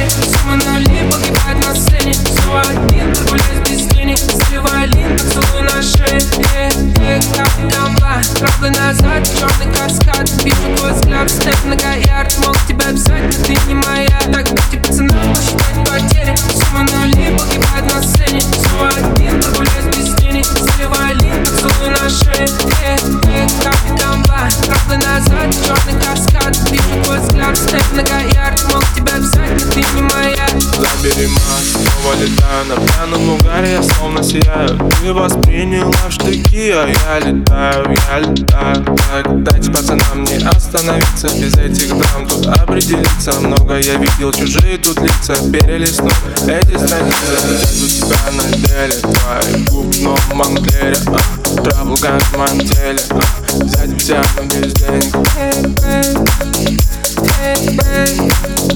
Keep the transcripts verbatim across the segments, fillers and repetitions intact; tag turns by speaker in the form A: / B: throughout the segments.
A: Сумма нули погибает на сцене. Снова один, турбулез без тени. Заливай лин, поцелуй на шее. Э, э, капли камла, правда назад, черный каскад. Вижу твой взгляд, степ на ярд. Мог тебя писать, но ты не моя. Так будьте пацанам посчитать потери. Сумма нули погибает на сцене. Снова один, турбулез без тени. Заливай лин, поцелуй на шее. Э, э, капли камла, правда назад, черный каскад. Вижу твой взгляд, степ на ярд. Мог тебя писать, но ты не моя.
B: Забери маску, снова летаю на пьяном угаре, я словно сияю. Ты восприняла в штыки, а я летаю, я летаю. Так, дайте пацанам не остановиться, без этих драм тут определиться. Много я видел, чужие тут лица, перелистну эти страницы. Видят у тебя на деле, твои губ в новом Монклере, а, трабл как в моем теле, а, взять взятым без денег.
A: Hey, babe. Hey, babe.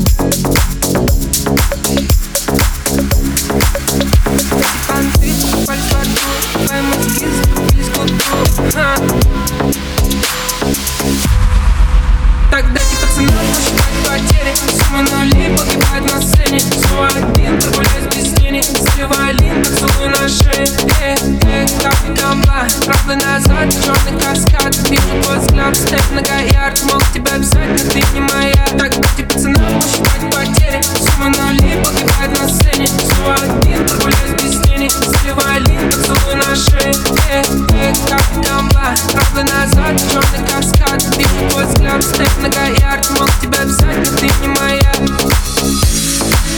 A: Понты, пальцы вокруг, твои мозги закупились в культуру. Так дайте пацанам посчитать потери. Сумма нули погибает на сцене. Снова один, турбулез без тени. Заливай лин, поцелуй на шее. Э, э, капли камла, правда назад, черный каскад. Вижу твой взгляд, степ на ярд. Мог тебя писать, но ты не моя. Так дайте пацанам посчитать потери. Сумма нули погибает на сцене. Снова один, турбулез без тени. Заливай лин, поцелуй на шее. Э, э, капли камла, правда назад, черный каскад. Вижу твой взгляд, степ на ярд. Мог тебя писать, но ты не моя.